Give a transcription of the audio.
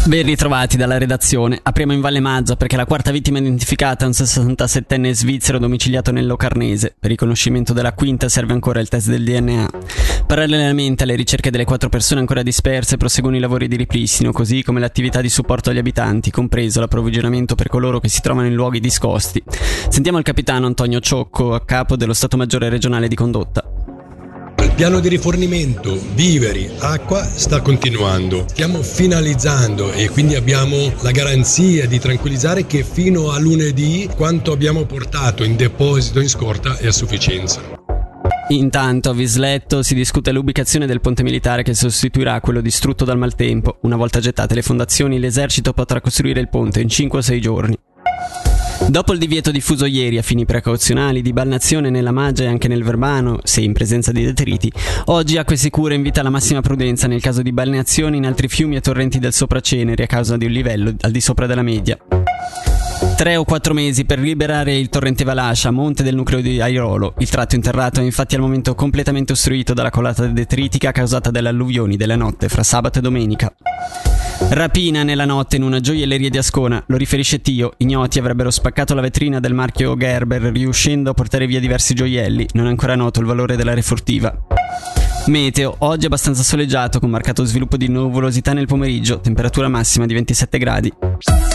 Ben ritrovati dalla redazione. Apriamo in Valle Maggia perché la quarta vittima identificata è un 67enne svizzero domiciliato nel Locarnese. Per riconoscimento della quinta serve ancora il test del DNA. Parallelamente alle ricerche delle 4 persone ancora disperse proseguono i lavori di ripristino, così come l'attività di supporto agli abitanti, compreso l'approvvigionamento per coloro che si trovano in luoghi discosti. Sentiamo il capitano Antonio Ciocco, a capo dello Stato Maggiore regionale di Condotta. Il piano di rifornimento, viveri, acqua sta continuando. Stiamo finalizzando e quindi abbiamo la garanzia di tranquillizzare che fino a lunedì quanto abbiamo portato in deposito in scorta è a sufficienza. Intanto a Visletto si discute l'ubicazione del ponte militare che sostituirà quello distrutto dal maltempo. Una volta gettate le fondazioni, l'esercito potrà costruire il ponte in 5 o 6 giorni. Dopo il divieto diffuso ieri a fini precauzionali di balnazione nella Maggia e anche nel Verbano, se in presenza di detriti, oggi Acque Sicure invita alla massima prudenza nel caso di balneazioni in altri fiumi e torrenti del Sopraceneri a causa di un livello al di sopra della media. 3 o 4 mesi per liberare il torrente Valascia a monte del nucleo di Airolo. Il tratto interrato è infatti al momento completamente ostruito dalla colata detritica causata dalle alluvioni della notte fra sabato e domenica. Rapina nella notte in una gioielleria di Ascona, lo riferisce Tio. Ignoti avrebbero spaccato la vetrina del marchio Gerber riuscendo a portare via diversi gioielli. Non è ancora noto il valore della refurtiva. Meteo, oggi abbastanza soleggiato con marcato sviluppo di nuvolosità nel pomeriggio, temperatura massima di 27 gradi.